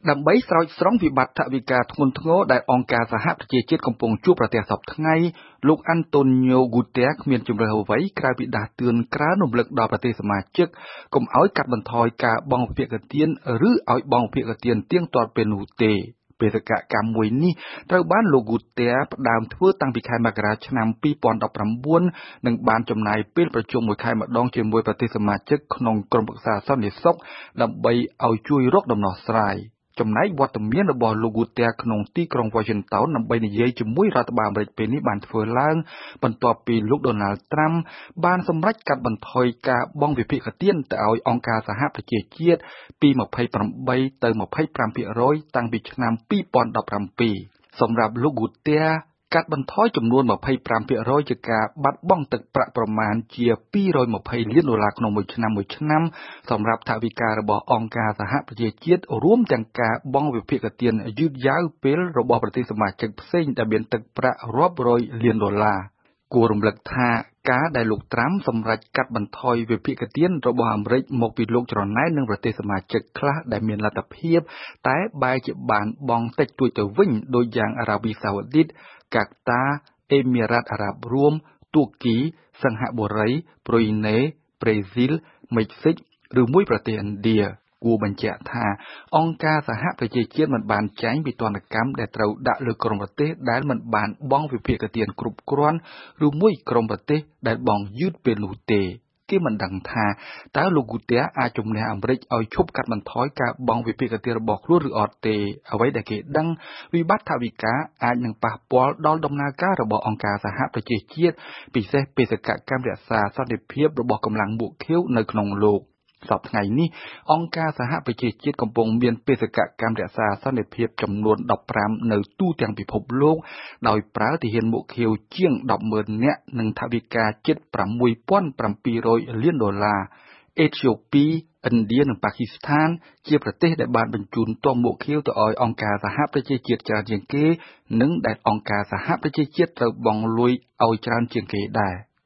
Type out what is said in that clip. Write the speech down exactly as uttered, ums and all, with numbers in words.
ដើម្បីស្រោចស្រង់វិបត្តិថវិកាធ្ងន់ធ្ងរដែលអង្គការសហប្រជាជាតិកំពុងជួបប្រទះសពថ្ងៃលោកអាន់តូញ៉ូ ហ្គូតេសគ្មានជំរើសអ្វីក្រៅពីដាស់តឿនក្រើនរំលឹកដល់ប្រទេសសមាជិកកុំឲ្យកាត់បន្ថយការបង់វិភាគទានឬឲ្យបង់វិភាគទានទៀងទាត់ពេលនោះទេបេសកកម្មមួយនេះត្រូវបានលោក ហ្គូតេសផ្ដើមធ្វើតាំងពីខែមករាឆ្នាំពីរពាន់ដប់ប្រាំបួននិងបានចំណាយពេលប្រជុំមួយខែម្ដងជាមួយប្រទេសសមាជិកក្នុងក្រុមប្រឹក្សាសន្តិសុខដើម្បីឲ្យជួយរកដំណោះស្រាយចំណែកវត្តមានរបស់លោក ហ្គូតេសក្នុងទីក្រុង Washington ដើម្បីនិយាយជាមួយរដ្ឋបាលអាមេរិកពេលនេះបានធ្វើឡើងបន្ទាប់ពីលោក Donald Trump បានសម្រេចកាត់បន្ថយការបង់វិភាគទានទៅឲ្យអង្គការសហប្រជាជាតិពីម្ភៃប្រាំបីទៅម្ភៃប្រាំភាគរយតាំងពីឆ្នាំពីរពាន់ដប់ប្រាំពីរសម្រាប់លោក ហ្គូតេសកាត់បន្ថយចំនួនម្ភៃប្រាំភាគរយជាការបាត់បង់ទឹកប្រាក់ប្រមាណជាពីររយម្ភៃលានដុល្លារក្នុងមួយឆ្នាំមួយឆ្នាំសម្រាប់ថវិការបស់អង្គការសហប្រជាជាតិរួមទាំងការបង់វិភាគទានយឺតយ៉ាវពេលរបស់ប្រទេសសមាជិកផ្សេងដែលមានទឹកប្រាក់រាប់រយលានដុល្លារគួររំលឹកថាការដែលលោកត្រាំសម្រេចកាត់បន្ថយវិភាគទានរបស់អាមេរិកមកពីលោកច្រណែននឹងប្រទេសសមាជិកខ្លះដែលមានលទ្ធភាពតែបែរជាបានបង់តិចតួចទៅវិញដូចយ៉ាងអារ៉ាប៊ីសាអូឌីតកាតាអេមីរ៉ាតអារ៉ាប់រួមទួរគីសិង្ហបុរីប្រុយណេប្រេស៊ីលមិចស៊ិកឬមួយប្រទេសឥណ្ឌាគួរបញ្ជាក់ថាអង្គការសហប្រជាជាតិមិនបានចែងពីទណ្ឌកម្មដែលត្រូវដាក់លើក្រុមប្រទេសដែលមិនបានបង់វិភាគទានគ្រប់គ្រាន់ឬមួយក្រុមប្រទេសដែលបង់យឺតពេលនោះទេគេមិនដឹងថាតើលោក ហ្គូតេសអាចជំនះអាមេរិកឲ្យឈប់កាត់បន្ថយការបង់វិភាគទានរបស់ខ្លួនឬអត់ទេអ្វីដែលគេដឹងវិបត្តិថវិកាអាចនឹងប៉ះពាល់ដល់ដំណើរការរបស់អង្គការសហប្រជាជាតិពិសេសបេសកកម្មរក្សាសន្តិភាពរបស់កម្លាំងមួកខៀវនៅក្នុងលោកសប្តាហ៍ថ្ងៃនេះអង្គការសហប្រជាជាតិកំពុងមានបេសកកម្មរក្សាសន្តិភាពចំនួនដប់ប្រាំនៅទូទាំងពិភពលោកដោយប្រើទាហានមួកខៀវជាងដប់ម៉ឺននាក់និងថវិកាជិតប្រាំមួយពាន់ប្រាំពីររយលានដុល្លារអេត្យូពីឥណ្ឌានិងប៉ាគីស្ថានជាប្រទេសដែលបានបញ្ជូនទ័ពមួកខៀវទៅឲ្យអង្គការសហប្រជាជាតិច្រើនជាងគេនិងដែលអង្គការសហប្រជាជាតិត្រូវបង់លុយឲ្យច្រើនជាងគេដែរ